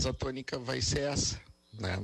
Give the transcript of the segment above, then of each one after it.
a tônica vai ser essa, né?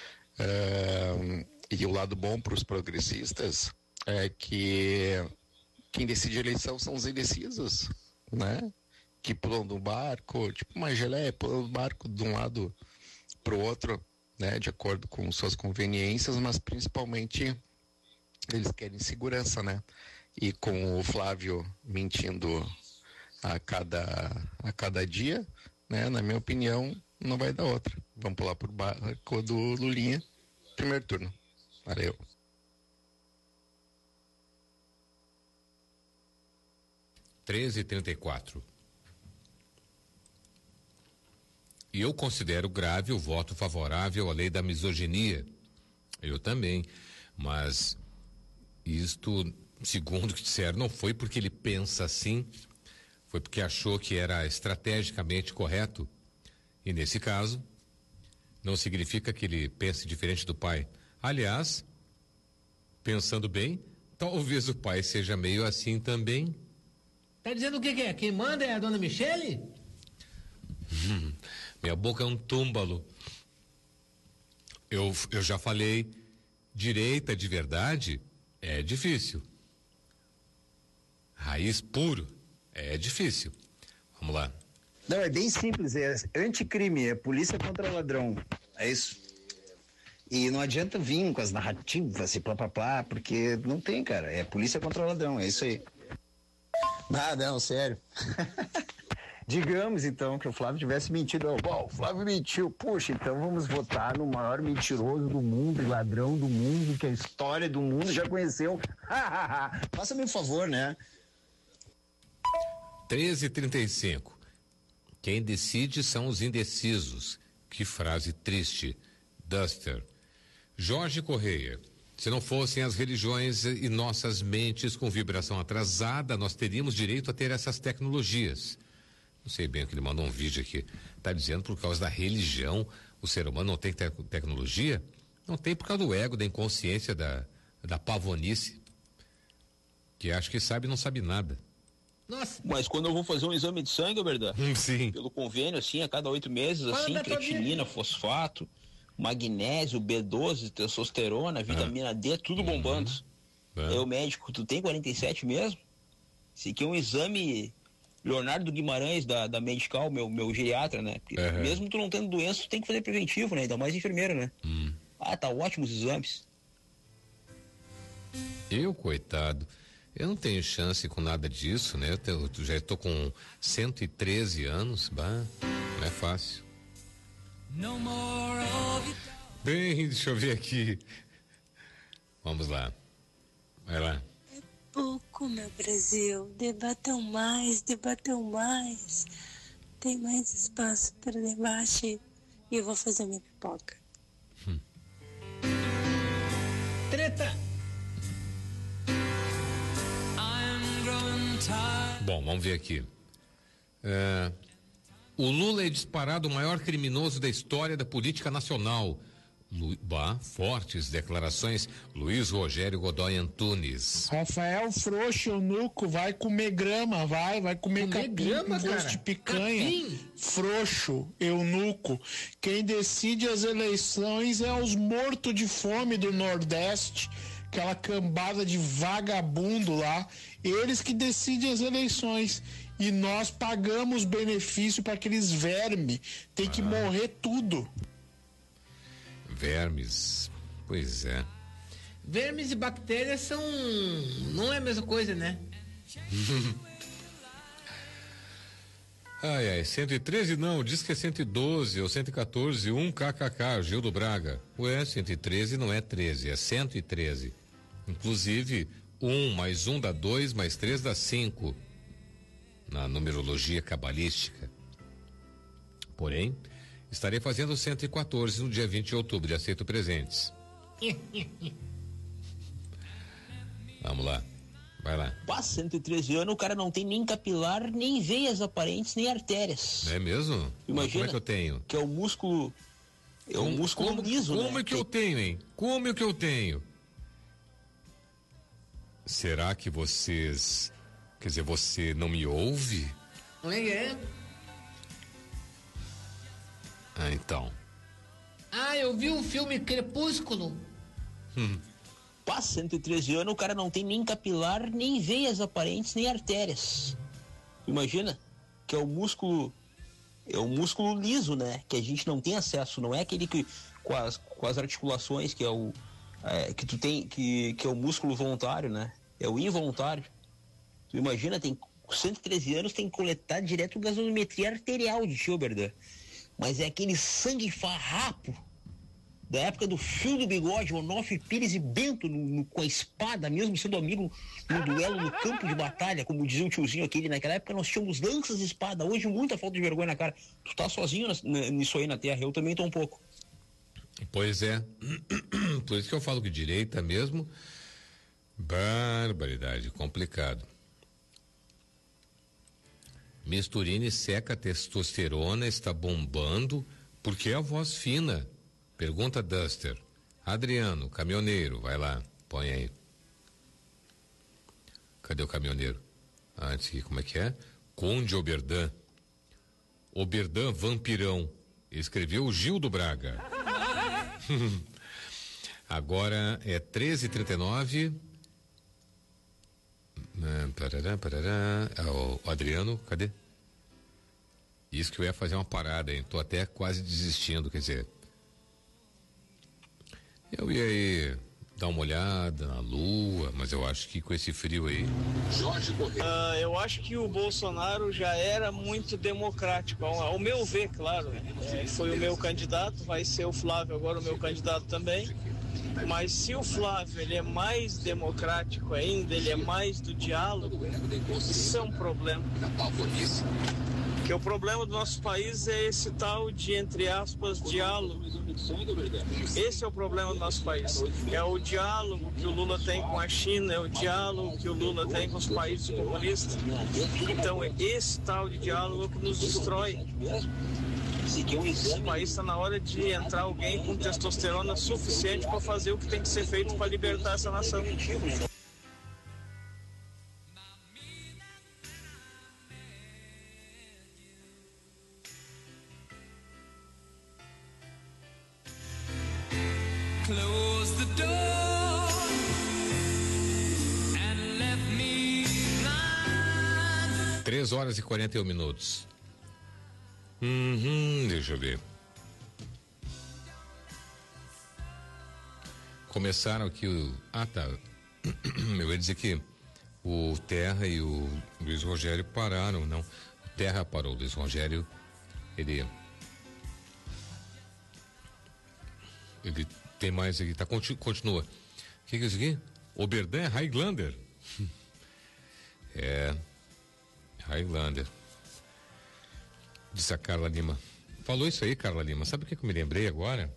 E o lado bom para os progressistas é que quem decide a eleição são os indecisos, né? Que pulam do barco, tipo uma geleia, pulam do barco de um lado para o outro, né? De acordo com suas conveniências, mas principalmente eles querem segurança, né? E com o Flávio mentindo a cada dia, né? Na minha opinião, não vai dar outra. Vamos pular por barco do Lulinha, primeiro turno. Valeu. (13h34) E eu considero grave o voto favorável à lei da misoginia. Eu também. Mas isto, segundo o que disseram, não foi porque ele pensa assim, foi porque achou que era estrategicamente correto. E nesse caso, não significa que ele pense diferente do pai. Aliás, pensando bem, talvez o pai seja meio assim também. Tá dizendo o que é? Quem manda é a dona Michele? Minha boca é um túmbalo. Eu já falei, direita de verdade é difícil. Raiz puro é difícil. Vamos lá. Não, é bem simples, é anticrime, é polícia contra ladrão, é isso. E não adianta vir com as narrativas e blá blá blá, porque não tem, cara, é polícia contra ladrão, é isso aí. Ah, não, sério. Digamos então que o Flávio tivesse mentido. Bom, o Flávio mentiu. Puxa, então vamos votar no maior mentiroso do mundo, ladrão do mundo, que a história do mundo já conheceu. Faça-me um favor, né? 13h35. Quem decide são os indecisos. Que frase triste. Duster. Jorge Correia. Se não fossem as religiões e nossas mentes com vibração atrasada, nós teríamos direito a ter essas tecnologias. Não sei bem o que ele mandou um vídeo aqui. Tá dizendo por causa da religião o ser humano não tem tecnologia? Não tem por causa do ego, da inconsciência, da pavonice. Que acha que sabe e não sabe nada. Nossa. Mas quando eu vou fazer um exame de sangue, verdade? Sim. Pelo convênio, assim, a cada 8 meses, assim, creatinina, fosfato, magnésio, B12, testosterona, vitamina D, tudo bombando. Aí o médico, tu tem 47 mesmo? Esse aqui é um exame Leonardo Guimarães da Medical, meu geriatra, né? Mesmo tu não tendo doença, tu tem que fazer preventivo, né? Ainda mais enfermeiro, né? Ah, tá ótimo os exames. Eu, coitado, eu não tenho chance com nada disso, né? Eu já estou com 113 anos, bah, não é fácil. Bem, deixa eu ver aqui. Vamos lá. Vai lá. É pouco, meu Brasil. Debatam mais, debatam mais. Tem mais espaço para debate e eu vou fazer minha pipoca. Treta! Bom, vamos ver aqui. O Lula é disparado o maior criminoso da história da política nacional. Fortes declarações. Luiz Rogério Godoy Antunes. Rafael Frouxo, eunuco, vai comer grama, vai comer capim grama, com gosto de picanha. Capim. Frouxo, eunuco. Quem decide as eleições é os mortos de fome do Nordeste, aquela cambada de vagabundo lá. Eles que decidem as eleições. E nós pagamos benefício para aqueles vermes. Tem que morrer tudo. Vermes, pois é. Vermes e bactérias são. Não é a mesma coisa, né? Ai, 113 não, diz que é 112 ou 114, kkk, Gildo Braga. Ué, 113 não é 13, é 113. Inclusive, 1 mais 1 dá 2, mais 3 dá 5. Na numerologia cabalística. Porém, estarei fazendo 114 no dia 20 de outubro, e aceito presentes. Vamos lá, vai lá. Passa 113 anos, o cara não tem nem capilar, nem veias aparentes, nem artérias. É mesmo? Imagina. Como é que eu tenho? Que é o músculo. É o músculo liso, né? Como é que eu tenho, hein? Como é que eu tenho? Será que vocês... Quer dizer, você não me ouve? É. Então. Eu vi o filme Crepúsculo. Passa 113 anos, o cara não tem nem capilar, nem veias aparentes, nem artérias. Imagina que é o músculo liso, né? Que a gente não tem acesso, não é aquele que com as articulações, que é o que tu tem, que é o músculo voluntário, né? É o involuntário. Tu imagina, tem 113 anos, tem que coletar direto gasometria arterial de Schilberdan. Mas é aquele sangue farrapo da época do fio do bigode, Onofre, Pires e Bento com a espada, mesmo sendo amigo no duelo no campo de batalha, como dizia o tiozinho aquele. Naquela época nós tínhamos lanças e espada, hoje muita falta de vergonha na cara. Tu tá sozinho nisso aí na terra, eu também tô um pouco. Pois é, por isso que eu falo que direita mesmo, barbaridade, complicado. Misturini seca a testosterona, está bombando, porque é a voz fina. Pergunta Duster. Adriano, caminhoneiro, vai lá, põe aí. Cadê o caminhoneiro? Antes aqui, como é que é? Conde Oberdan. Oberdan Vampirão. Escreveu o Gil do Braga. Agora é 13h39. O Adriano, cadê? Isso que eu ia fazer uma parada, hein? Tô até quase desistindo, quer dizer. Eu ia aí dar uma olhada na lua, mas eu acho que com esse frio aí. Jorge Correia. Eu acho que o Bolsonaro já era muito democrático, ao meu ver, claro. Foi o meu candidato, vai ser o Flávio agora o meu candidato também. Mas se o Flávio ele é mais democrático ainda, ele é mais do diálogo, isso é um problema. Porque o problema do nosso país é esse tal de, entre aspas, diálogo. Esse é o problema do nosso país. É o diálogo que o Lula tem com a China, é o diálogo que o Lula tem com os países comunistas. Então, esse tal de diálogo que nos destrói. O país está na hora de entrar alguém com testosterona suficiente para fazer o que tem que ser feito para libertar essa nação. Close the door and let me blind. 3h41. Deixa eu ver. Começaram aqui o... tá. Eu ia dizer que o Terra e o Luiz Rogério pararam, não. O Terra parou, o Luiz Rogério, ele tem mais aqui, continua. O que é isso aqui? Oberdan é Highlander. Highlander. Disse a Carla Lima. Falou isso aí, Carla Lima. Sabe o que eu me lembrei agora?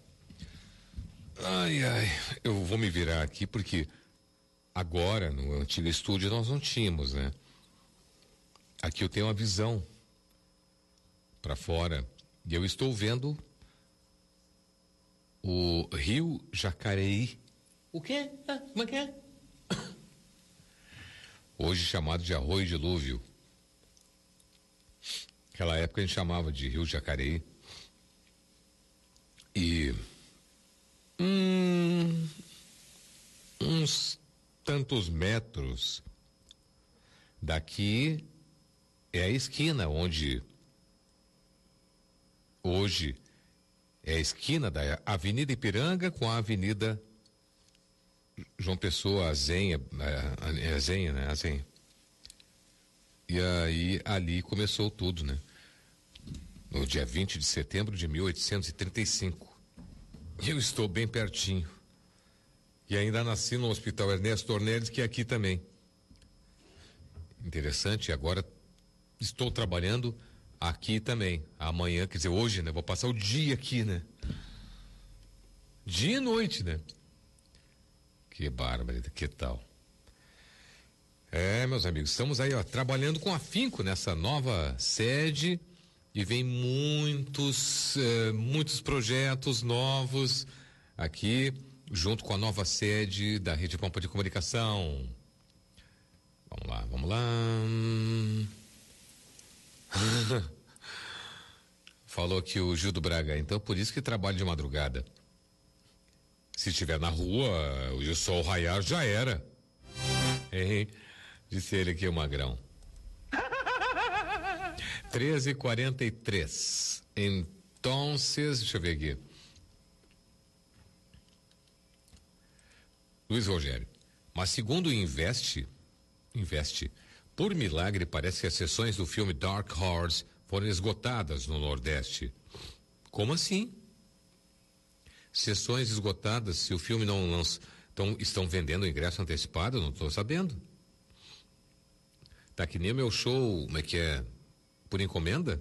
Eu vou me virar aqui porque agora no antigo estúdio nós não tínhamos, né? Aqui eu tenho uma visão para fora e eu estou vendo o Rio Jacareí. O quê? Como é que é? Hoje chamado de Arroio Dilúvio. Naquela época a gente chamava de Rio Jacareí. E uns tantos metros daqui é a esquina onde hoje é a esquina da Avenida Ipiranga com a Avenida João Pessoa, Azenha, né? Azenha. E aí ali começou tudo, né? No dia 20 de setembro de 1835. Eu estou bem pertinho. E ainda nasci no Hospital Ernesto Ornelis, que é aqui também. Interessante, agora estou trabalhando aqui também. Amanhã, quer dizer, hoje, né? Vou passar o dia aqui, né? Dia e noite, né? Que bárbaro, que tal? Meus amigos, estamos aí, ó, trabalhando com afinco nessa nova sede e vem muitos projetos novos aqui, junto com a nova sede da Rede Pampa de Comunicação. Vamos lá. Falou aqui o Gil do Braga, então por isso que trabalho de madrugada. Se estiver na rua e o sol raiar, já era. Hein? Disse ele aqui, o Magrão. 13h43. Então, deixa eu ver aqui. Luiz Rogério. Mas segundo o Investe, por milagre, parece que as sessões do filme Dark Horse foram esgotadas no Nordeste. Como assim? Sessões esgotadas, se o filme não lança, estão vendendo ingresso antecipado? Não estou sabendo. Tá que nem o meu show, como é que é? Por encomenda?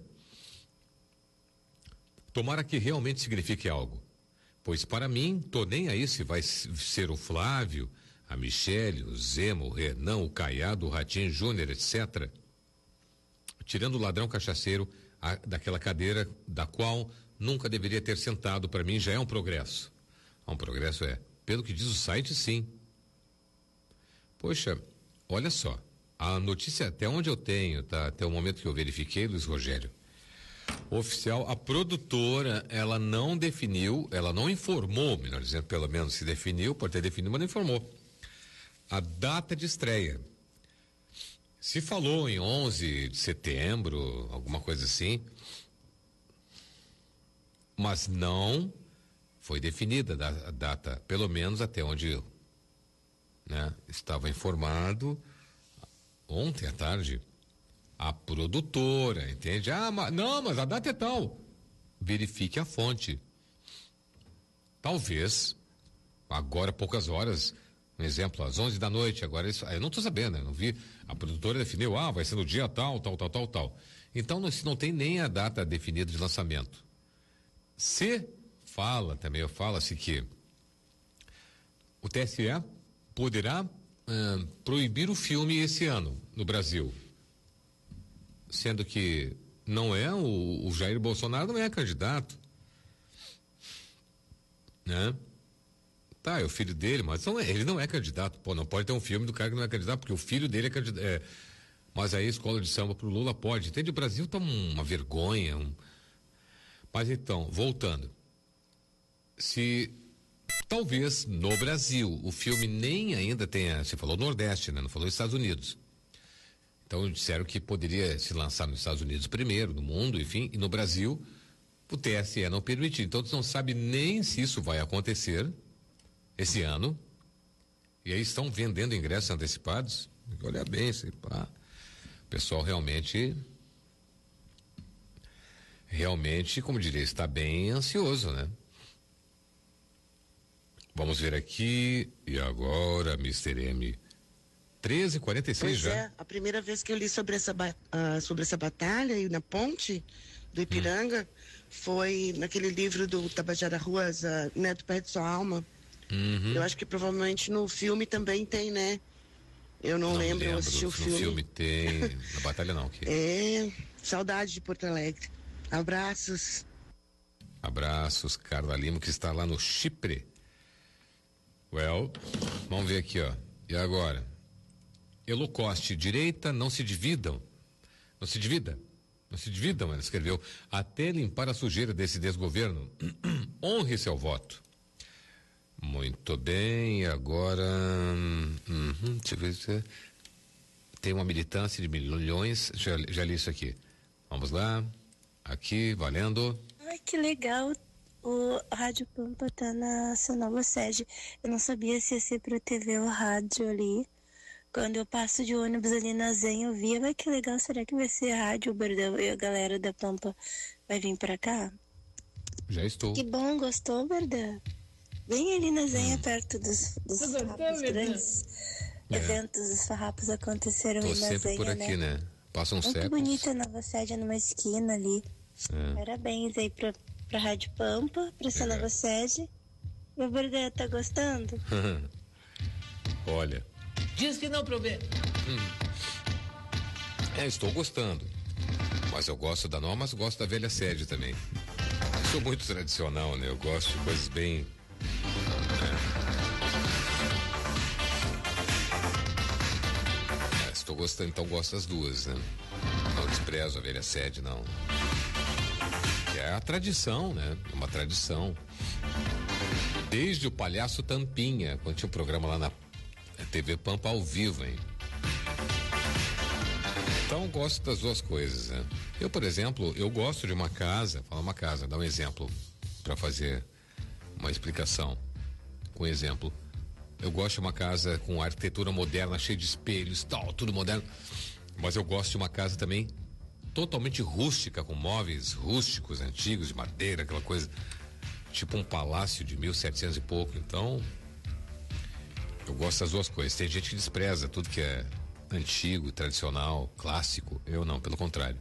Tomara que realmente signifique algo. Pois para mim, tô nem aí se vai ser o Flávio, a Michele, o Zema, o Renan, o Caiado, o Ratinho Júnior, etc. Tirando o ladrão cachaceiro daquela cadeira da qual nunca deveria ter sentado, para mim já é um progresso. Um progresso pelo que diz o site, sim. Poxa, olha só, a notícia até onde eu tenho, tá? Até o momento que eu verifiquei, Luiz Rogério, oficial, a produtora, ela não definiu, ela não informou, melhor dizendo, pelo menos se definiu, pode ter definido, mas não informou a data de estreia. Se falou em 11 de setembro, alguma coisa assim, mas não foi definida a data, pelo menos até onde eu, estava informado ontem à tarde. A produtora, entende? Mas a data é tal. Verifique a fonte. Talvez, agora, poucas horas, um exemplo, às 11 da noite, agora isso, eu não estou sabendo, eu não vi. A produtora definiu, vai ser no dia tal. Então, não tem nem a data definida de lançamento. Fala-se que o TSE poderá proibir o filme esse ano no Brasil. Sendo que não é o Jair Bolsonaro não é candidato, né? Tá, é o filho dele, mas ele não é candidato. Pô, não pode ter um filme do cara que não é candidato, porque o filho dele é candidato. Mas aí a escola de samba pro Lula pode. Entende? O Brasil tá uma vergonha. Mas então, voltando. Se talvez no Brasil o filme nem ainda tenha, você falou Nordeste, né? Não falou Estados Unidos. Então disseram que poderia se lançar nos Estados Unidos primeiro, no mundo, enfim, e no Brasil o TSE não permitiu. Então você não sabe nem se isso vai acontecer esse ano. E aí estão vendendo ingressos antecipados. Olha bem, o pessoal realmente, como diria, está bem ansioso, né? Vamos ver aqui, e agora, Mr. M. 13h46 já. É, a primeira vez que eu li sobre essa batalha aí na ponte do Ipiranga foi naquele livro do Tabajara Ruas, Neto Perde Sua Alma. Eu acho que provavelmente no filme também tem, né? Eu não lembro, eu assisti o filme. No filme tem, na batalha não. Saudade de Porto Alegre. Abraços. Abraços, Carla Lima, que está lá no Chipre. Vamos ver aqui, ó. E agora? Elo Coste, direita, não se dividam, ela escreveu, até limpar a sujeira desse desgoverno, honre seu voto. Muito bem, agora, deixa eu ver se tem uma militância de milhões, já li isso aqui. Vamos lá, aqui, valendo. Ai, que legal, o Rádio Pampa tá na sua nova sede, eu não sabia se ia ser pro TV ou rádio ali. Quando eu passo de ônibus ali na Zen, eu via, mas que legal, será que vai ser a rádio Berdão e a galera da Pampa vai vir pra cá? Já estou. Que bom, gostou, Berdão? Bem ali na Zen, perto dos farrapos grandes. Eventos dos farrapos aconteceram Tô ali na Zen, sempre por aqui, né? Passam muito séculos. Muito bonita a nova sede numa esquina ali. Parabéns aí pra Rádio Pampa, pra essa nova sede. E o Berdão, tá gostando? Olha... Diz que não, provê. Estou gostando. Mas eu gosto da nova, mas gosto da velha sede também. Eu sou muito tradicional, né? Eu gosto de coisas bem... Estou gostando, então gosto das duas, né? Não desprezo a velha sede, não. Que é a tradição, né? Uma tradição. Desde o Palhaço Tampinha, quando tinha um programa lá na TV Pampa ao vivo, hein? Então, gosto das duas coisas, né? Eu, por exemplo, eu gosto de uma casa, fala uma casa, dá um exemplo para fazer uma explicação com exemplo. Eu gosto de uma casa com arquitetura moderna, cheia de espelhos, tal, tudo moderno. Mas eu gosto de uma casa também totalmente rústica, com móveis rústicos, antigos, de madeira, aquela coisa, tipo um palácio de 1700 e pouco. Então, eu gosto das duas coisas. Tem gente que despreza tudo que é antigo, tradicional, clássico. Eu não, pelo contrário.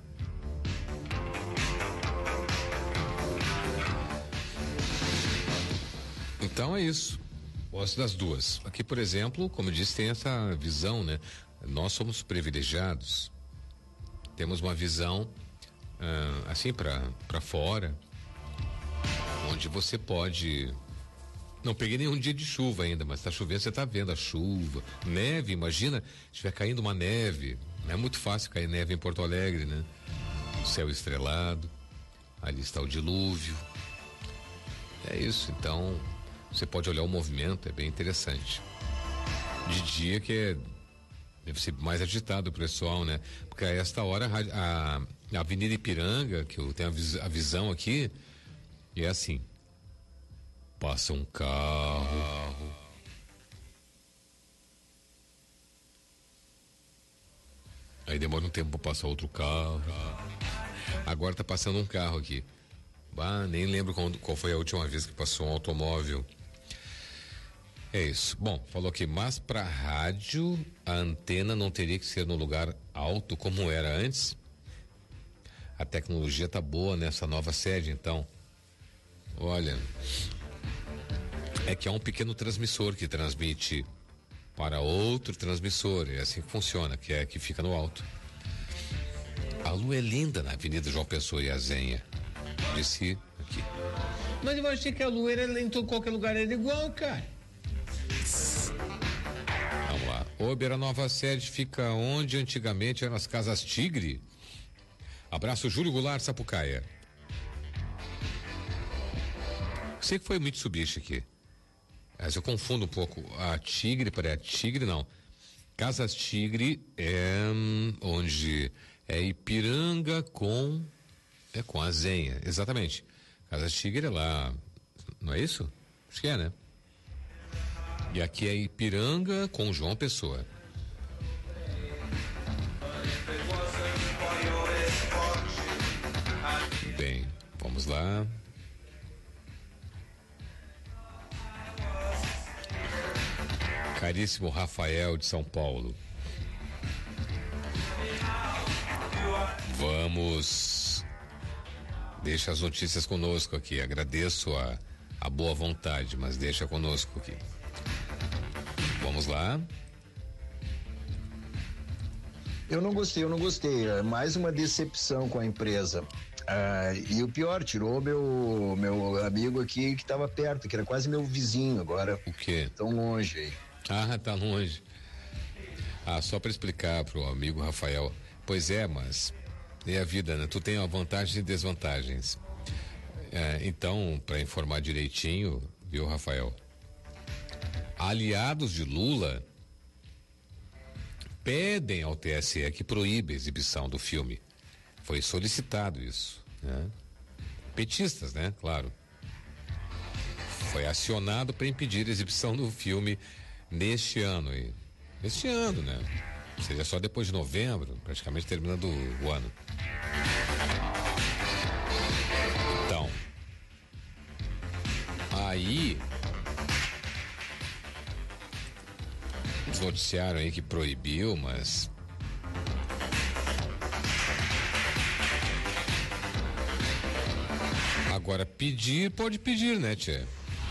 Então é isso. Gosto das duas. Aqui, por exemplo, como eu disse, tem essa visão, né? Nós somos privilegiados. Temos uma visão assim para fora, onde você pode. Não peguei nenhum dia de chuva ainda, mas tá chovendo, você tá vendo a chuva, neve, imagina, se estiver caindo uma neve, não é muito fácil cair neve em Porto Alegre, né? Céu estrelado, ali está o dilúvio. É isso, então você pode olhar o movimento, é bem interessante. De dia que deve ser mais agitado o pessoal, né? Porque a esta hora a Avenida Ipiranga, que eu tenho a visão aqui, é assim. Passa um carro. Aí demora um tempo para passar outro carro. Agora tá passando um carro aqui. Bah, nem lembro qual foi a última vez que passou um automóvel. É isso. Bom, falou aqui, mas para rádio a antena não teria que ser no lugar alto como era antes? A tecnologia tá boa nessa nova sede, então. Olha, é que há um pequeno transmissor que transmite para outro transmissor, é assim que funciona, que fica no alto. A lua é linda na Avenida João Pessoa e Azenha. Disse aqui. Mas eu achei que a lua era em qualquer lugar era igual, cara. Vamos lá. A nova sede fica onde antigamente eram as Casas Tigre. Abraço, Júlio Goulart, Sapucaia. Sei que foi Mitsubishi aqui. Mas eu confundo um pouco. A Tigre, peraí, a Tigre não. Casas Tigre é onde é Ipiranga com a Zenha, exatamente. Casas Tigre é lá, não é isso? Acho que é, né? E aqui é Ipiranga com João Pessoa. Bem, vamos lá. Caríssimo Rafael de São Paulo. Vamos. Deixa as notícias conosco aqui. Agradeço a boa vontade, mas deixa conosco aqui. Vamos lá. Eu não gostei. É mais uma decepção com a empresa. E o pior, tirou meu amigo aqui que estava perto, que era quase meu vizinho agora. O quê? Tão longe aí. Ah, tá longe. Só para explicar pro amigo Rafael. Pois é, mas é a vida, né? Tu tem vantagens e desvantagens. Então, para informar direitinho, viu, Rafael? Aliados de Lula pedem ao TSE que proíba a exibição do filme. Foi solicitado isso, né? Petistas, né? Claro. Foi acionado para impedir a exibição do filme neste ano, né? Seria só depois de novembro, praticamente terminando o ano. Então, aí os noticiaram aí que proibiu, mas agora pedir, pode pedir, né, tchê?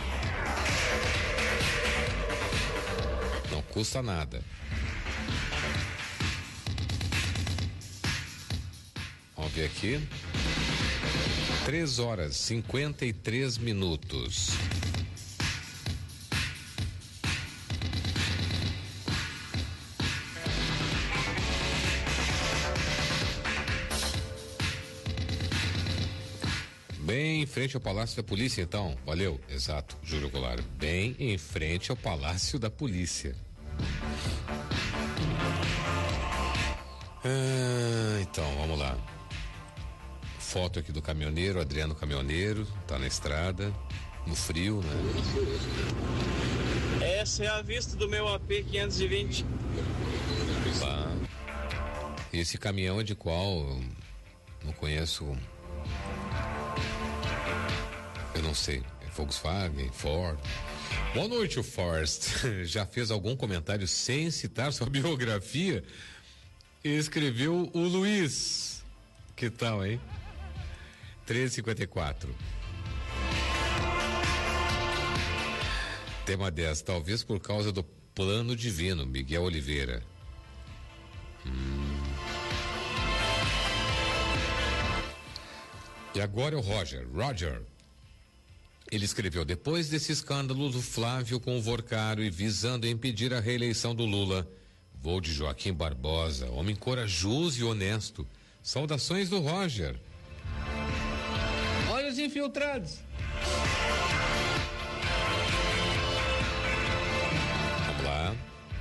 Não custa nada. Vamos ver aqui. 3h53. Bem em frente ao Palácio da Polícia, então. Valeu, exato, Júlio Goulart. Bem em frente ao Palácio da Polícia. Então, vamos lá. Foto aqui do caminhoneiro, Adriano Caminhoneiro, tá na estrada, no frio, né? Essa é a vista do meu AP 520. Lá. E esse caminhão é de qual? Eu não conheço. Eu não sei. É Volkswagen, Ford. Boa noite, o Forrest. Já fez algum comentário sem citar sua biografia? Escreveu o Luiz. Que tal, hein? 13h54. Tema 10. Talvez por causa do plano divino. Miguel Oliveira. E agora é o Roger. Ele escreveu: depois desse escândalo do Flávio com o Vorcaro e visando impedir a reeleição do Lula, vou de Joaquim Barbosa, homem corajoso e honesto. Saudações do Roger. Olha os infiltrados. Vamos lá.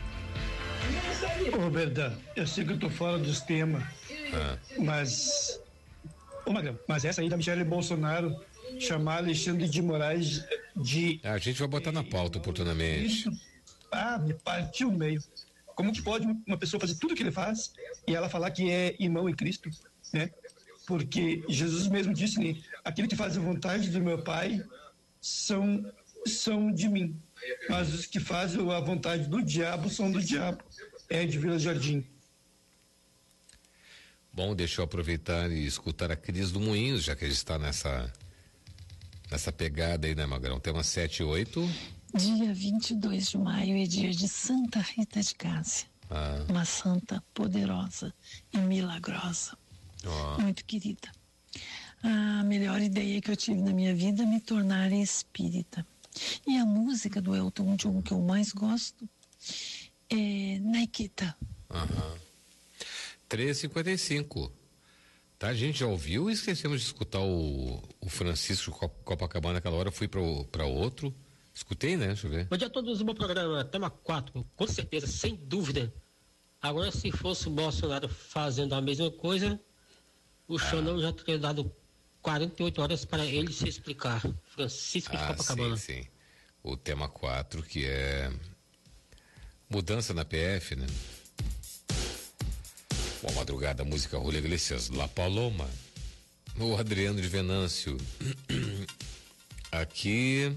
Ô, Berdan, eu sei que eu tô fora dos temas, mas... Ô, Magrão, mas essa aí da Michele Bolsonaro chamar Alexandre de Moraes de... A gente vai botar na pauta oportunamente. Me partiu no meio. Como que pode uma pessoa fazer tudo o que ele faz e ela falar que é irmão em Cristo, né? Porque Jesus mesmo disse, né? Aquele que faz a vontade do meu Pai são de mim, mas os que fazem a vontade do diabo são do diabo. É de Vila Jardim. Bom, deixa eu aproveitar e escutar a Cris do Moinhos, já que a gente está nessa pegada aí, né, Magrão? Tema 7 e 8. Dia 22 de maio é dia de Santa Rita de Cássia. Uma santa poderosa e milagrosa. Muito querida. A melhor ideia que eu tive na minha vida é me tornar espírita. E a música do Elton John que eu mais gosto é Nikita. 13h55. Tá, a gente já ouviu e esquecemos de escutar o Francisco Copacabana naquela hora, fui para outro. Escutei, né? Deixa eu ver. Bom dia a todos do meu programa, tema 4, com certeza, sem dúvida. Agora, se fosse o Bolsonaro fazendo a mesma coisa, o Xandão já teria dado 48 horas para ele se explicar. Francisco de Copacabana. Sim. O tema 4, que é mudança na PF, né? Boa madrugada, música Julio Iglesias, La Paloma. O Adriano de Venâncio. Aqui.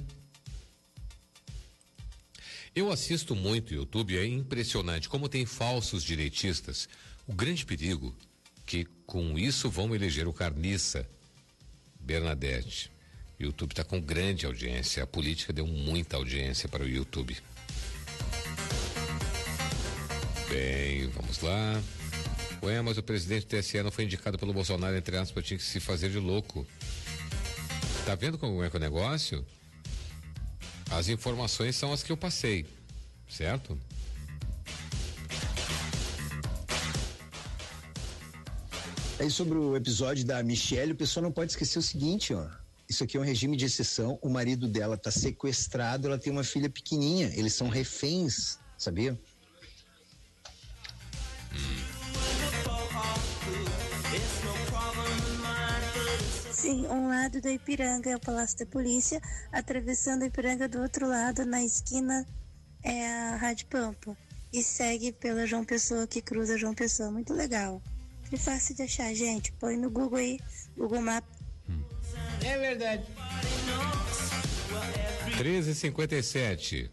Eu assisto muito YouTube, é impressionante como tem falsos direitistas. O grande perigo que com isso vão eleger o carniça. Bernadette. O YouTube está com grande audiência. A política deu muita audiência para o YouTube. Bem, vamos lá. Ué, mas o presidente do TSE não foi indicado pelo Bolsonaro, entre aspas, tinha que se fazer de louco. Tá vendo como é que é o negócio? As informações são as que eu passei, certo? Aí sobre o episódio da Michelle, o pessoal não pode esquecer o seguinte, ó. Isso aqui é um regime de exceção, o marido dela tá sequestrado, ela tem uma filha pequenininha, eles são reféns, sabia? Sim, um lado da Ipiranga é o Palácio da Polícia, atravessando a Ipiranga do outro lado, na esquina, é a Rádio Pampa. E segue pela João Pessoa, que cruza João Pessoa. Muito legal. É fácil de achar, gente. Põe no Google aí, Google Maps. É verdade. 13h57.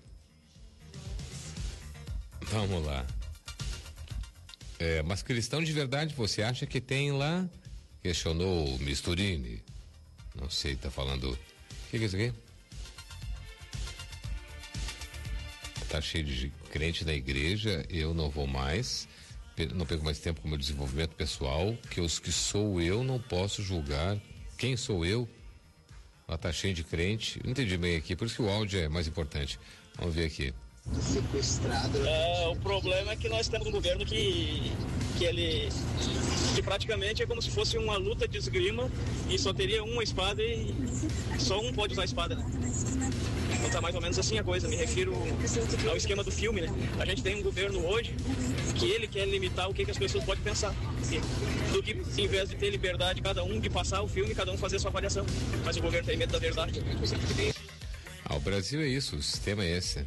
Vamos lá. Mas cristão de verdade, você acha que tem lá? Questionou o Misturini. Não sei, tá falando. O que é isso aqui? Tá cheio de crente na igreja, eu não vou mais. Não perco mais tempo com o meu desenvolvimento pessoal, que os que sou eu não posso julgar. Quem sou eu? Ela tá cheio de crente. Não entendi bem aqui, por isso que o áudio é mais importante. Vamos ver aqui. Sequestrado. O problema é que nós temos um governo que praticamente é como se fosse uma luta de esgrima e só teria uma espada e só um pode usar a espada, né? Então tá mais ou menos assim a coisa, me refiro ao esquema do filme, né? A gente tem um governo hoje que ele quer limitar o que as pessoas podem pensar. Do que, em vez de ter liberdade, cada um de passar o filme, cada um fazer a sua avaliação. Mas o governo tem medo da verdade. O Brasil é isso, o sistema é esse.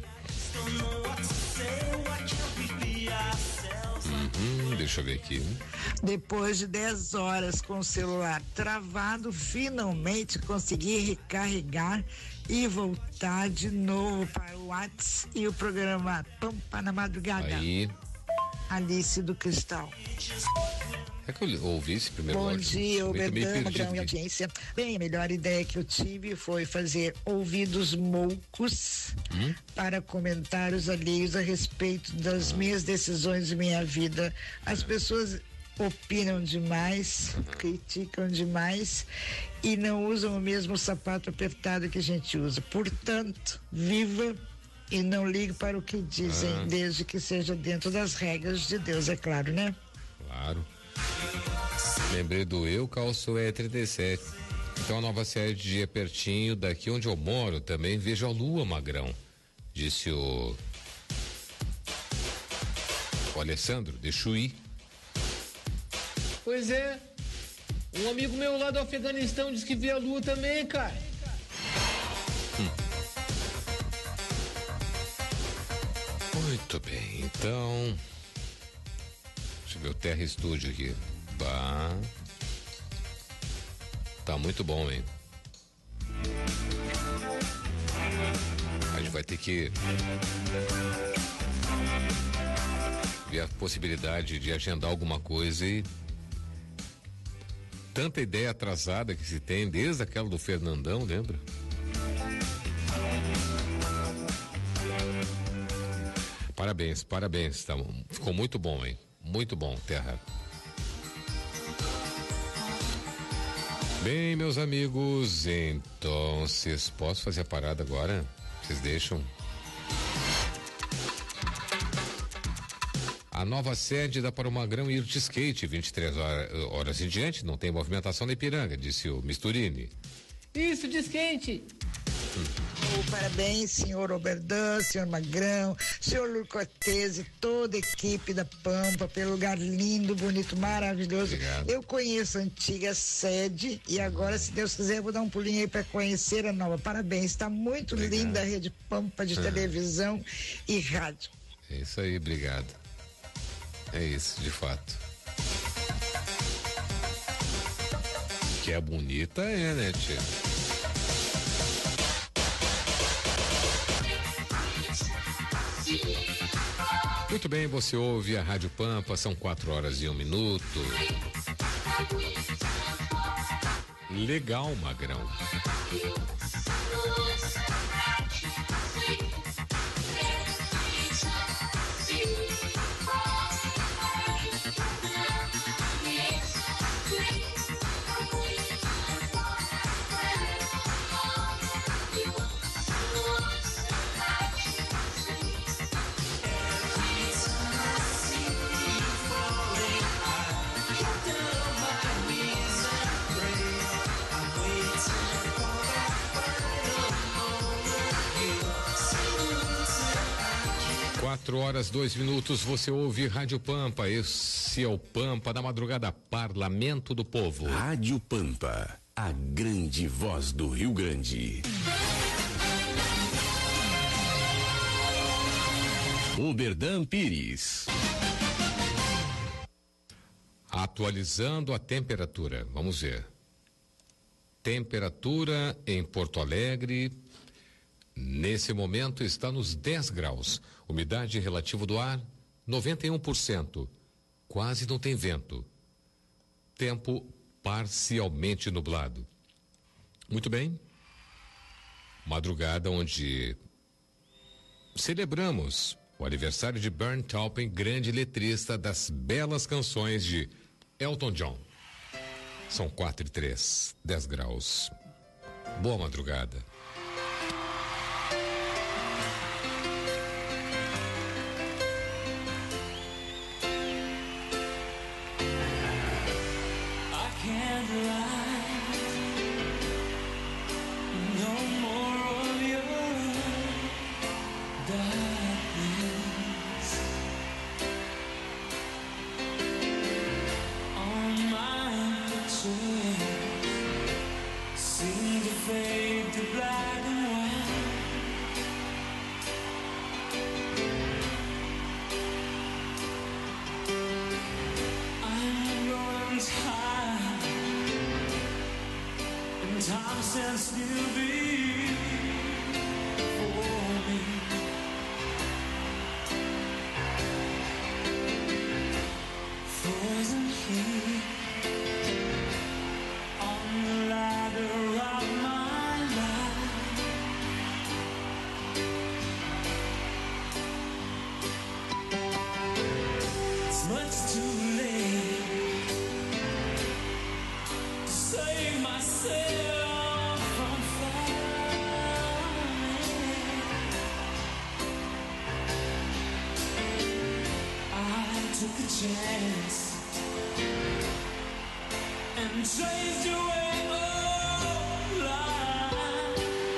Deixa eu ver aqui. Depois de 10 horas com o celular travado, finalmente consegui recarregar e voltar de novo para o WhatsApp e o programa Pampa na Madrugada. Aí. Alice do Cristal. É que eu ouvi esse primeiro Bom áudio. dia, Oberdan, grão e audiência. Bem, a melhor ideia que eu tive foi fazer ouvidos moucos para comentários alheios a respeito das minhas decisões de minha vida. As pessoas opinam demais, criticam demais e não usam o mesmo sapato apertado que a gente usa. Portanto, viva e não ligue para o que dizem, desde que seja dentro das regras de Deus, é claro, né? Claro. Lembrei do Eu Calço E37. Então a nova sede é pertinho daqui onde eu moro também. Vejo a lua, Magrão. Disse o Alessandro de Chuí. Pois é. Um amigo meu lá do Afeganistão disse que vê a lua também, cara. Muito bem, então. Deixa eu ver o Terra Studio aqui. Tá muito bom, hein? A gente vai ter que ver a possibilidade de agendar alguma coisa e tanta ideia atrasada que se tem, desde aquela do Fernandão, lembra? Parabéns, tá, ficou muito bom, hein? Muito bom, Terra. Bem, meus amigos, então, vocês posso fazer a parada agora? Vocês deixam? A nova sede dá para o Magrão ir de skate 23 horas em diante, não tem movimentação na Ipiranga, disse o Misturini. Isso, de skate. Parabéns, senhor Oberdan, senhor Magrão, senhor Lur Cortez e toda a equipe da Pampa, pelo lugar lindo, bonito, maravilhoso. Obrigado. Eu conheço a antiga sede e agora, se Deus quiser, eu vou dar um pulinho aí para conhecer a nova. Parabéns, está muito linda a Rede Pampa de televisão e rádio. É isso aí, obrigado. É isso, de fato. Que é bonita, né, tia? Muito bem, você ouve a Rádio Pampa, são 4 horas e 1 minuto. Legal, Magrão. Quatro horas, 2 minutos, você ouve Rádio Pampa, esse é o Pampa da Madrugada, Parlamento do Povo. Rádio Pampa, a grande voz do Rio Grande. Oberdan Pires. Atualizando a temperatura, vamos ver. Temperatura em Porto Alegre, nesse momento está nos 10 graus. Umidade relativa do ar, 91%. Quase não tem vento. Tempo parcialmente nublado. Muito bem. Madrugada onde celebramos o aniversário de Bernd Taupin, grande letrista das belas canções de Elton John. São 4:03, 10 graus. Boa madrugada. a chance and chased away all life.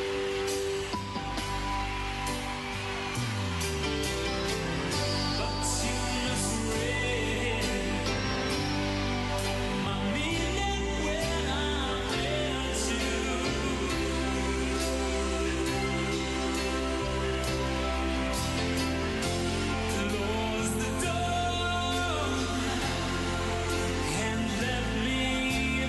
But you misread my meaning when I met you. Close the door and let me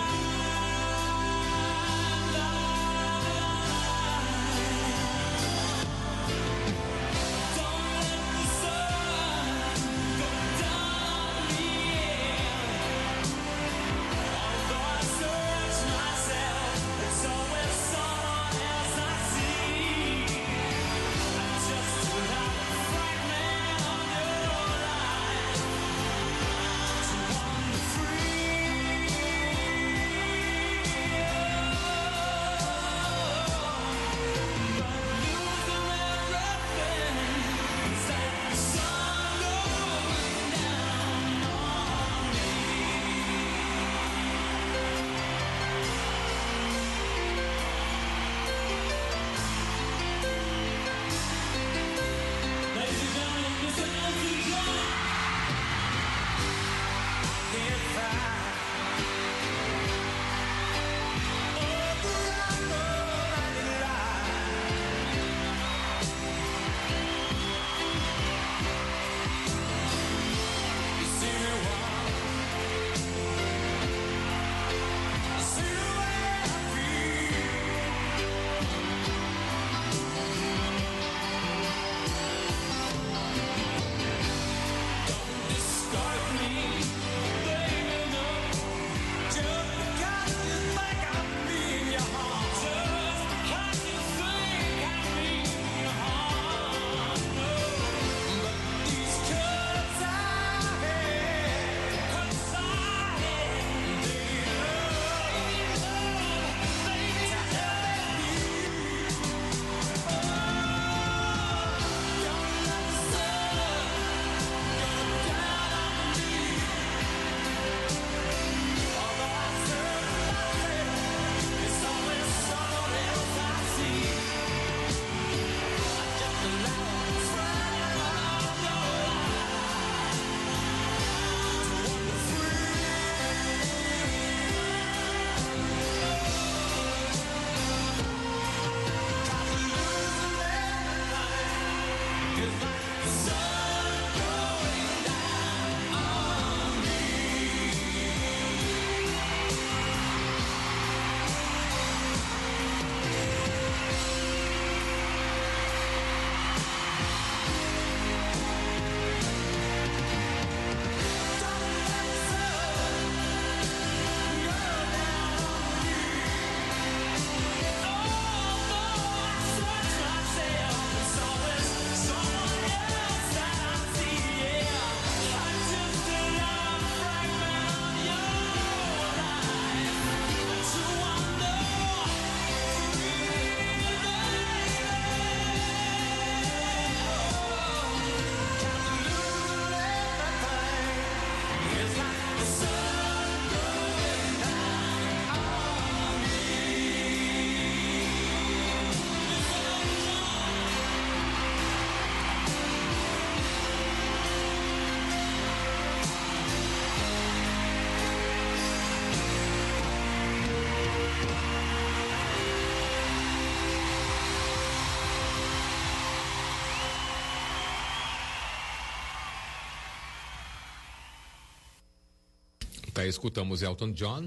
Tá, escutamos Elton John,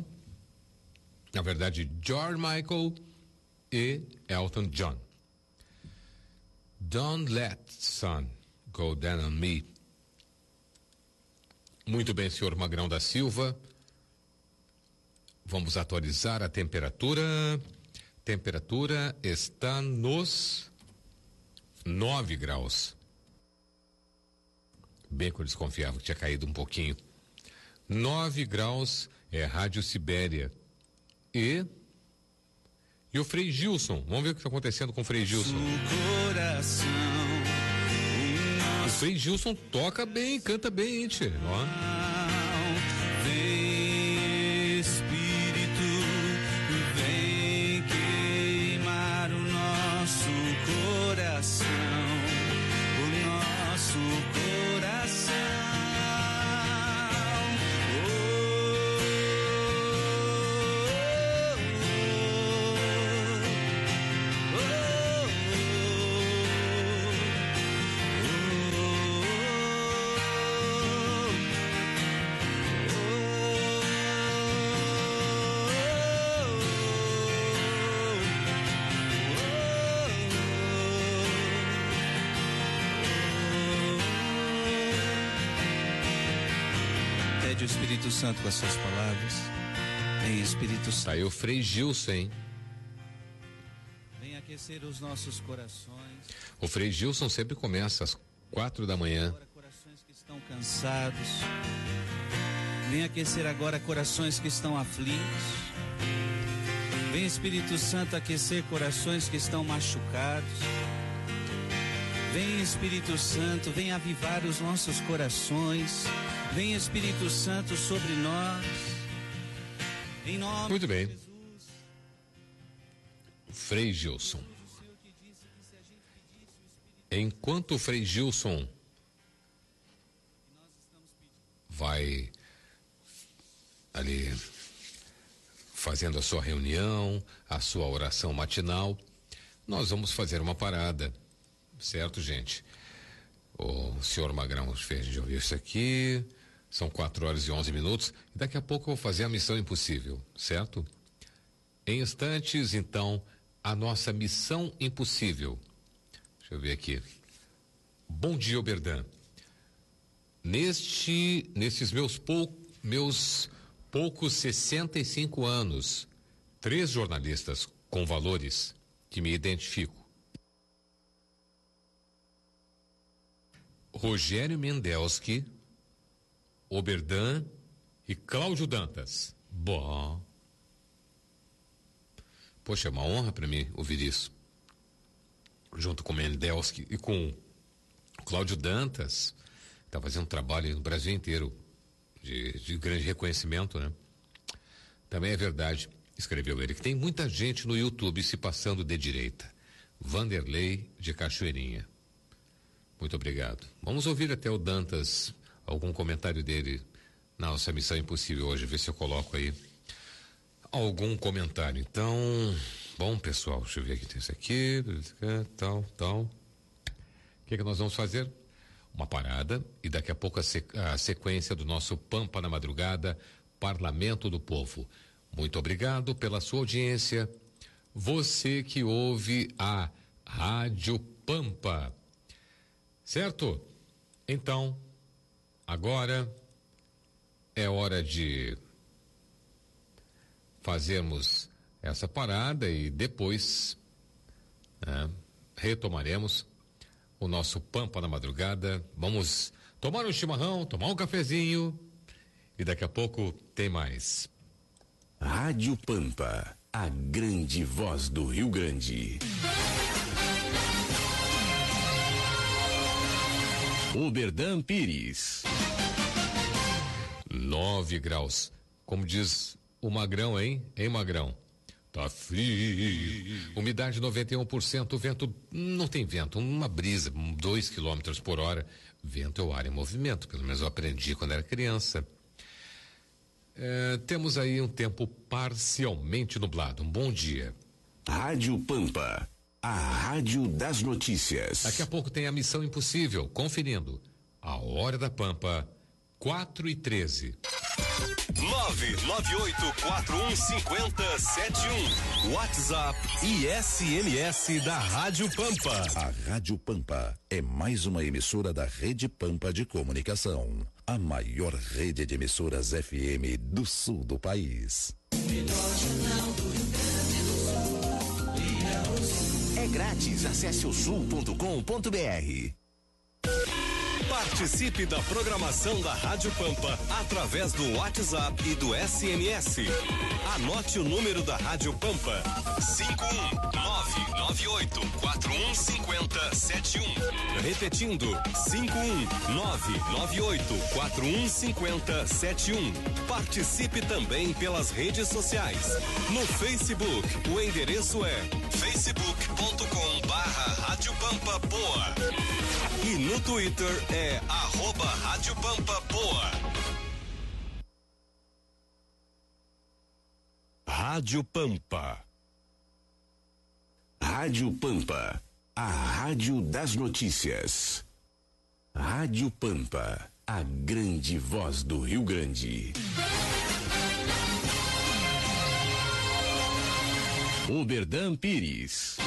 na verdade George Michael e Elton John. Don't let sun go down on me. Muito bem, senhor Magrão da Silva. Vamos atualizar a temperatura. Temperatura está nos 9 graus. Bem que eu desconfiava que tinha caído um pouquinho. 9 graus é Rádio Sibéria. E o Frei Gilson. Vamos ver o que está acontecendo com o Frei Gilson. Coração, O Frei Gilson toca bem, canta bem, hein, tchê? Ó. Vem, Espírito, vem queimar o nosso coração, o nosso coração. Pede o Espírito Santo com as suas palavras. Vem, Espírito Santo. Tá aí o Frei Gilson, hein? Vem aquecer os nossos corações. O Frei Gilson sempre começa às 4 da manhã. Corações que estão cansados. Vem aquecer agora corações que estão aflitos. Vem, Espírito Santo, aquecer corações que estão machucados. Vem, Espírito Santo, vem avivar os nossos corações. Vem, Espírito Santo, sobre nós. Em nome Muito bem. de Jesus. Frei Gilson. Enquanto o Frei Gilson vai ali fazendo a sua reunião, a sua oração matinal, nós vamos fazer uma parada, certo, gente? O senhor Magrão fez de ouvir isso aqui, são 4h11, e daqui a pouco eu vou fazer a missão impossível, certo? Em instantes, então, a nossa missão impossível. Deixa eu ver aqui. Bom dia, Oberdan. Nestes meus poucos 65 anos, 3 jornalistas com valores que me identifico. Rogério Mendelski, Oberdan e Cláudio Dantas. Bom. Poxa, é uma honra para mim ouvir isso. Junto com Mendelski e com Cláudio Dantas, está fazendo um trabalho no Brasil inteiro de grande reconhecimento, né? Também é verdade, escreveu ele, que tem muita gente no YouTube se passando de direita. Vanderlei de Cachoeirinha. Muito obrigado. Vamos ouvir até o Dantas, algum comentário dele na nossa missão impossível hoje, ver se eu coloco aí algum comentário. Então, bom, pessoal, deixa eu ver aqui, tem isso aqui, tal. O que nós vamos fazer? Uma parada e daqui a pouco a sequência do nosso Pampa na Madrugada, Parlamento do Povo. Muito obrigado pela sua audiência. Você que ouve a Rádio Pampa. Certo? Então, agora é hora de fazermos essa parada e depois retomaremos o nosso Pampa na Madrugada. Vamos tomar um chimarrão, tomar um cafezinho e daqui a pouco tem mais. Rádio Pampa, a grande voz do Rio Grande. Oberdan Pires. 9 graus. Como diz o Magrão, hein? Hein, Magrão? Tá frio. Umidade 91%, vento, não tem vento, uma brisa, 2 km por hora. Vento é o ar em movimento, pelo menos eu aprendi quando era criança. Temos aí um tempo parcialmente nublado. Um bom dia. Rádio Pampa, a rádio das notícias. Daqui a pouco tem a Missão Impossível, conferindo. A Hora da Pampa, 4h13. 998415071. WhatsApp e SMS da Rádio Pampa. A Rádio Pampa é mais uma emissora da Rede Pampa de Comunicação. A maior rede de emissoras FM do sul do país. É grátis, acesse o sul.com.br. Participe da programação da Rádio Pampa através do WhatsApp e do SMS. Anote o número da Rádio Pampa: 51998415071. Repetindo: 51998415071. Participe também pelas redes sociais. No Facebook, o endereço é facebook.com/Rádio Pampa Poa. E no Twitter é @Rádio Pampa Poa. Rádio Pampa. Rádio Pampa, a rádio das notícias. Rádio Pampa, a grande voz do Rio Grande. Oberdan Pires.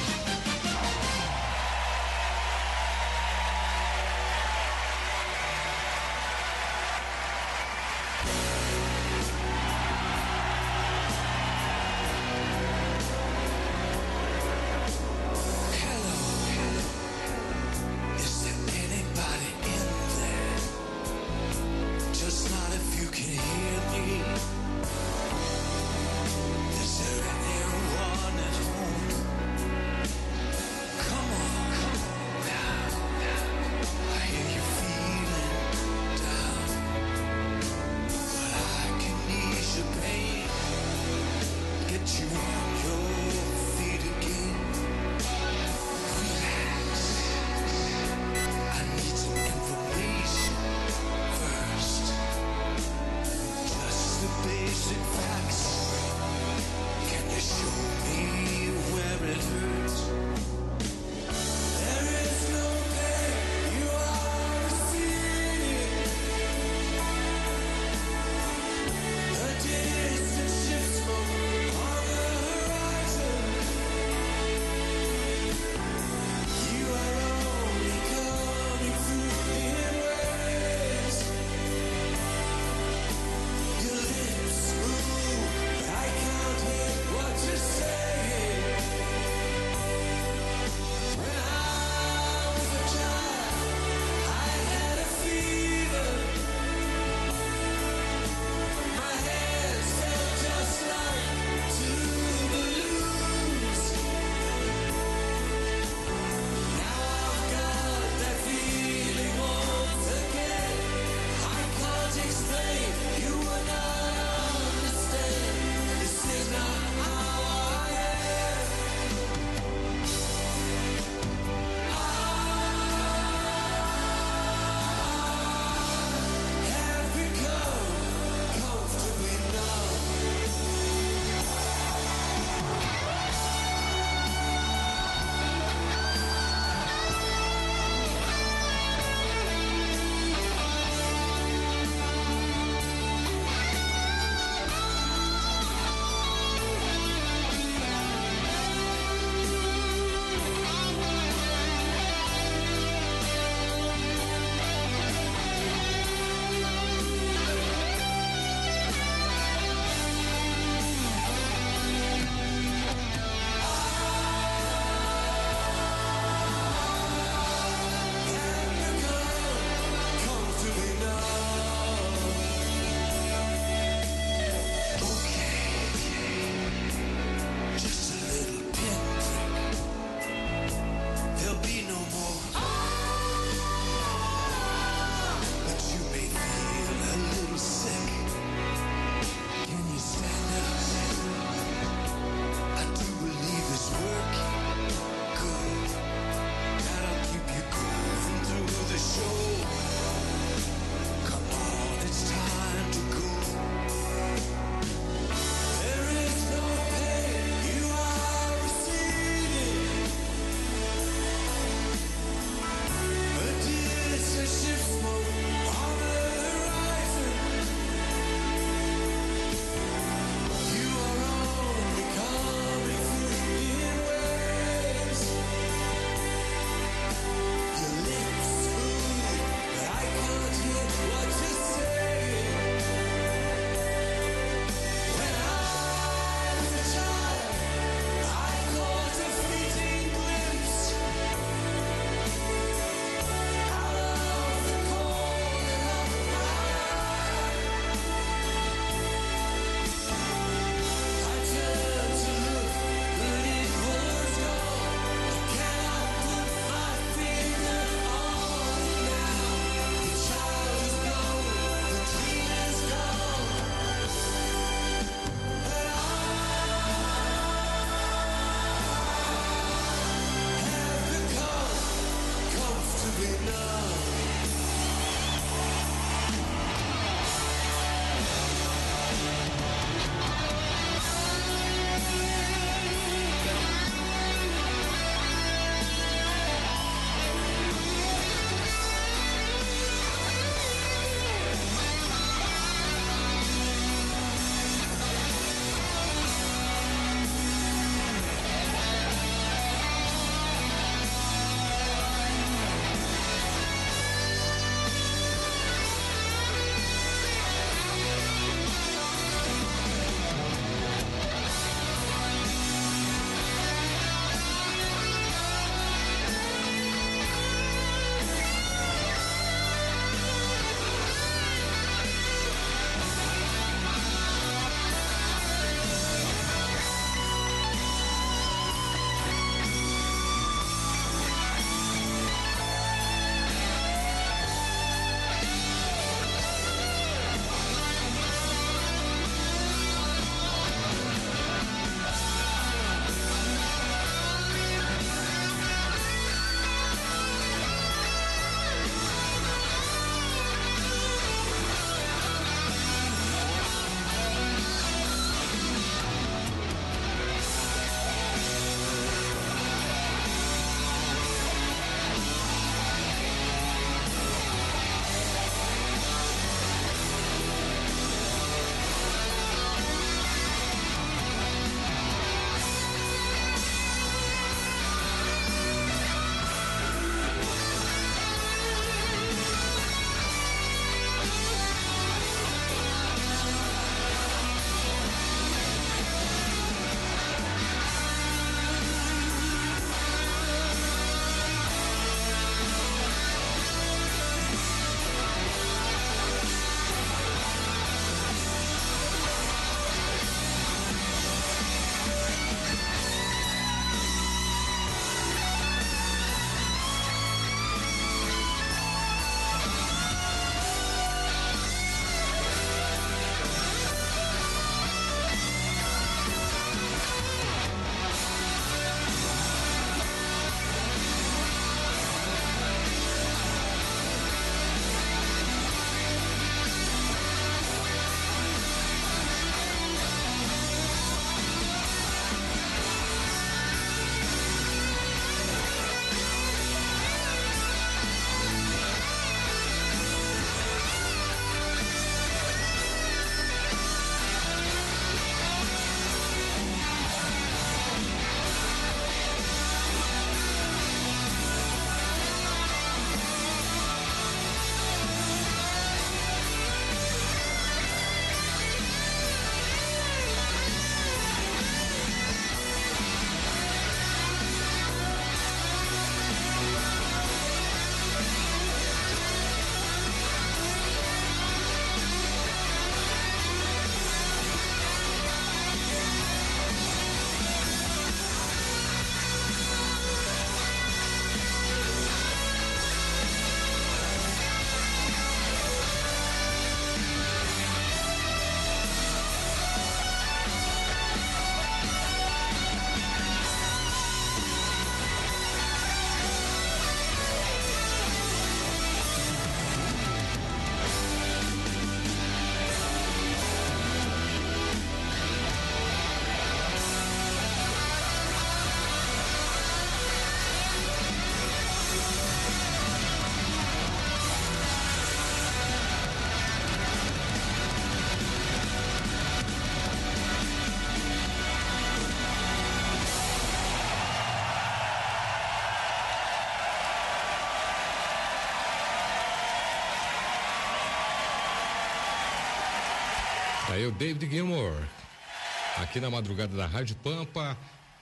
Aí o David Gilmour, aqui na madrugada da Rádio Pampa,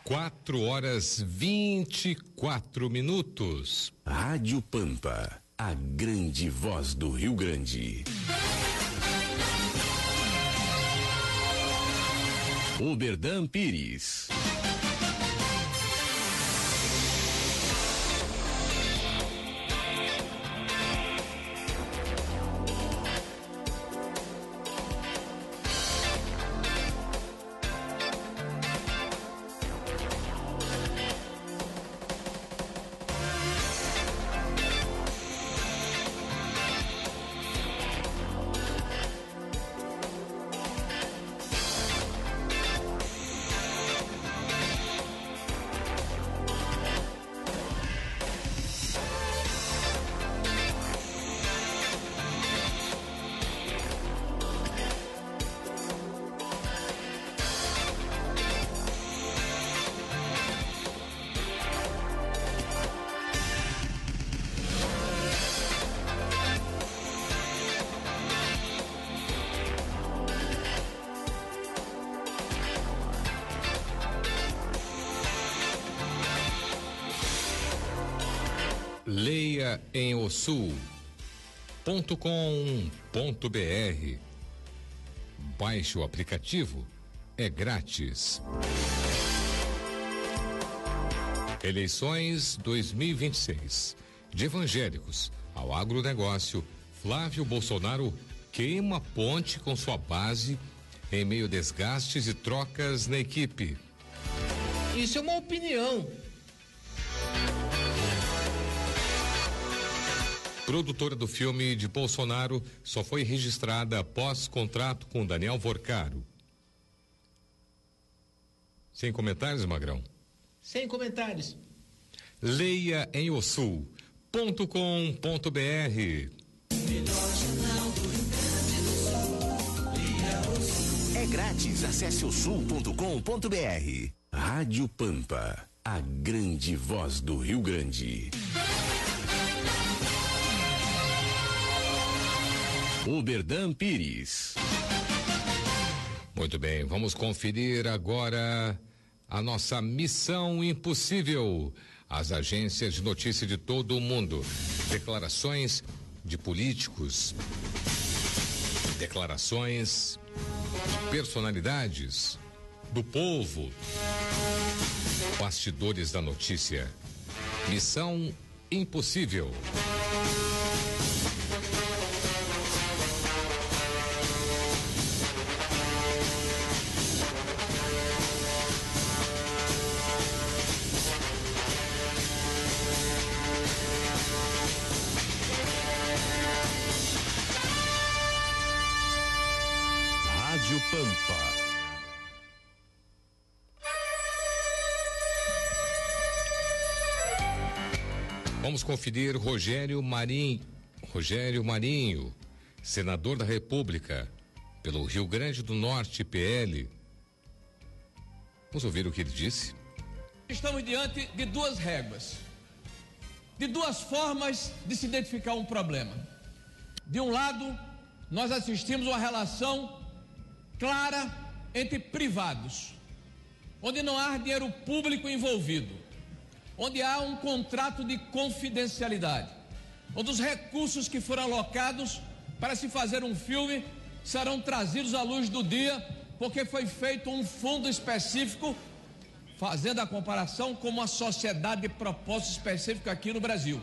4h24. Rádio Pampa, a grande voz do Rio Grande. Oberdan Pires. Leia em osul.com.br. Baixe o aplicativo, é grátis. Eleições 2026. De evangélicos ao agronegócio, Flávio Bolsonaro queima ponte com sua base em meio a desgastes e trocas na equipe. Isso é uma opinião. Produtora do filme de Bolsonaro só foi registrada após contrato com Daniel Vorcaro. Sem comentários, Magrão? Sem comentários. Leia em osul.com.br. É grátis, acesse osul.com.br. Rádio Pampa, a grande voz do Rio Grande. Oberdan Pires. Muito bem, vamos conferir agora a nossa missão impossível. As agências de notícia de todo o mundo. Declarações de políticos. Declarações de personalidades do povo. Bastidores da notícia. Missão impossível. Rádio Pampa. Vamos conferir Rogério Marinho, senador da República, pelo Rio Grande do Norte, PL. Vamos ouvir o que ele disse? Estamos diante de duas réguas, de duas formas de se identificar um problema. De um lado, nós assistimos uma relação clara entre privados, onde não há dinheiro público envolvido, onde há um contrato de confidencialidade, onde os recursos que foram alocados para se fazer um filme serão trazidos à luz do dia, porque foi feito um fundo específico, fazendo a comparação com uma sociedade de propósito específico aqui no Brasil.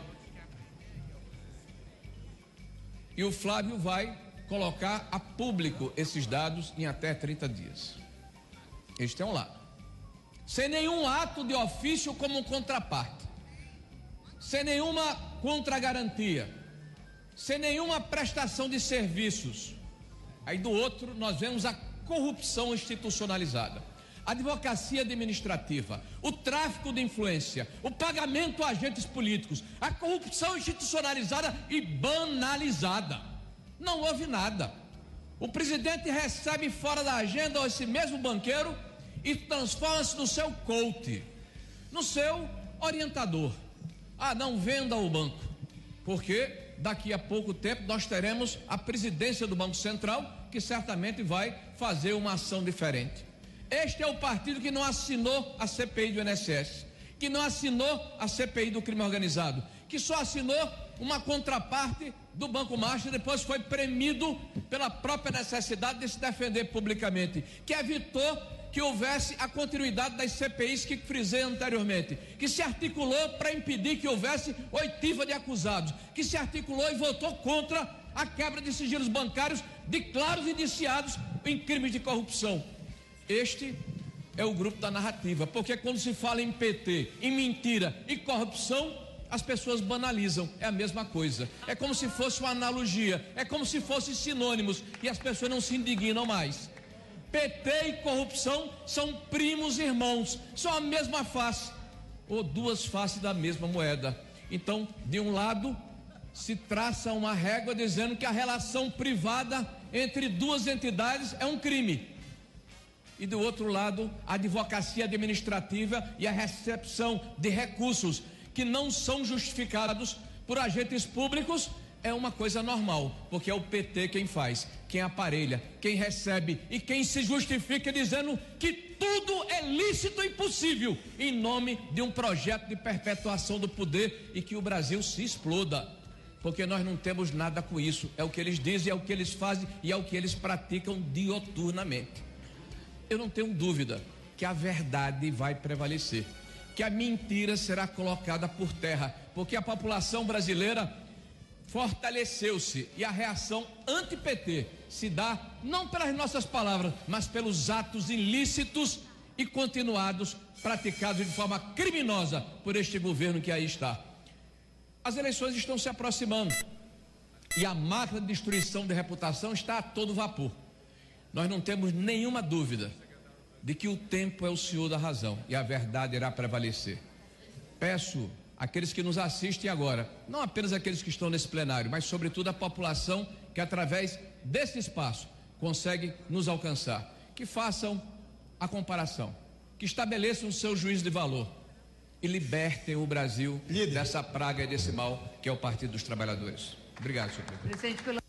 E o Flávio vai colocar a público esses dados em até 30 dias. Este é um lado. Sem nenhum ato de ofício como contraparte, sem nenhuma contragarantia, sem nenhuma prestação de serviços. Aí do outro nós vemos a corrupção institucionalizada, a advocacia administrativa, o tráfico de influência, o pagamento a agentes políticos, a corrupção institucionalizada e banalizada. Não houve nada. O presidente recebe fora da agenda esse mesmo banqueiro e transforma-se no seu coach, no seu orientador. Ah, não venda o banco. Por quê? daqui a pouco tempo nós teremos a presidência do Banco Central, que certamente vai fazer uma ação diferente. Este é o partido que não assinou a CPI do INSS, que não assinou a CPI do crime organizado, que só assinou uma contraparte do Banco Master, depois foi premido pela própria necessidade de se defender publicamente, que evitou que houvesse a continuidade das CPIs que frisei anteriormente, que se articulou para impedir que houvesse oitiva de acusados, que se articulou e votou contra a quebra de sigilos bancários de claros indiciados em crimes de corrupção. Este é o grupo da narrativa, porque quando se fala em PT, em mentira e corrupção, as pessoas banalizam, é a mesma coisa, é como se fosse uma analogia, é como se fossem sinônimos e as pessoas não se indignam mais. PT e corrupção são primos irmãos, são a mesma face, ou duas faces da mesma moeda. Então, de um lado, se traça uma régua dizendo que a relação privada entre duas entidades é um crime. E do outro lado, a advocacia administrativa e a recepção de recursos que não são justificados por agentes públicos é uma coisa normal, porque é o PT quem faz, quem aparelha, quem recebe e quem se justifica dizendo que tudo é lícito e possível em nome de um projeto de perpetuação do poder e que o Brasil se exploda, porque nós não temos nada com isso. É o que eles dizem, é o que eles fazem e é o que eles praticam dioturnamente. Eu não tenho dúvida que a verdade vai prevalecer, que a mentira será colocada por terra, porque a população brasileira fortaleceu-se e a reação anti-PT se dá não pelas nossas palavras, mas pelos atos ilícitos e continuados praticados de forma criminosa por este governo que aí está. As eleições estão se aproximando e a máquina de destruição de reputação está a todo vapor. Nós não temos nenhuma dúvida de que o tempo é o senhor da razão e a verdade irá prevalecer. Peço àqueles que nos assistem agora, não apenas aqueles que estão nesse plenário, mas sobretudo a população que através desse espaço consegue nos alcançar, que façam a comparação, que estabeleçam o seu juízo de valor e libertem o Brasil dessa praga e desse mal que é o Partido dos Trabalhadores. Obrigado, senhor presidente.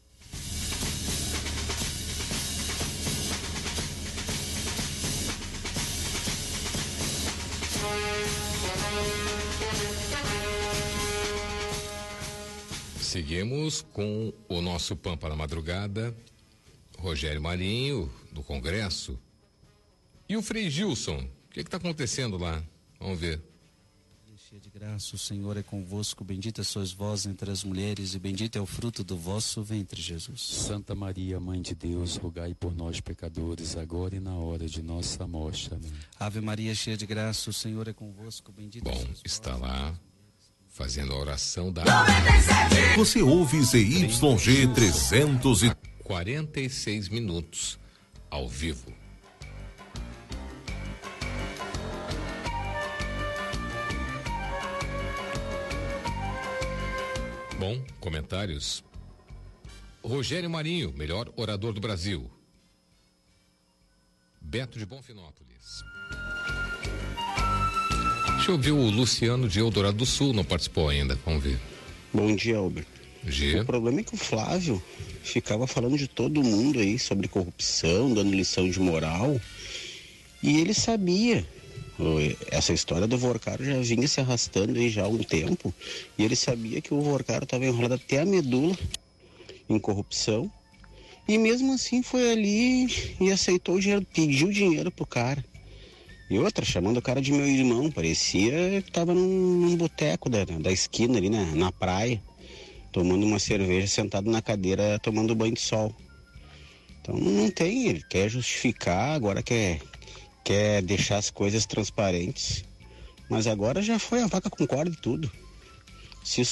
Seguimos com o nosso Pampa na Madrugada, Rogério Marinho, do Congresso. E o Frei Gilson, o que está acontecendo lá? Vamos ver. Cheia de graça, o Senhor é convosco, bendita sois vós entre as mulheres e bendito é o fruto do vosso ventre, Jesus. Santa Maria, Mãe de Deus, rogai por nós, pecadores, agora e na hora de nossa morte. Amém. Ave Maria, cheia de graça, o Senhor é convosco, bendita sois vós. Está lá fazendo a oração da... Você ouve ZYG 346 minutos ao vivo. Bom, comentários. Rogério Marinho, melhor orador do Brasil. Beto de Bonfinópolis. Deixa eu ver o Luciano de Eldorado do Sul, não participou ainda, vamos ver. Bom dia, Albert. Dia. O problema é que o Flávio ficava falando de todo mundo aí sobre corrupção, dando lição de moral, e ele sabia. Essa história do Vorcaro já vinha se arrastando aí já há um tempo, e ele sabia que o Vorcaro estava enrolado até a medula em corrupção, e mesmo assim foi ali e aceitou o dinheiro, pediu dinheiro pro cara. E outra, chamando o cara de meu irmão, parecia que tava num boteco da esquina ali na praia, tomando uma cerveja, sentado na cadeira, tomando banho de sol. Então não tem, ele quer justificar, agora quer deixar as coisas transparentes, mas agora já foi a vaca com corda e tudo. Se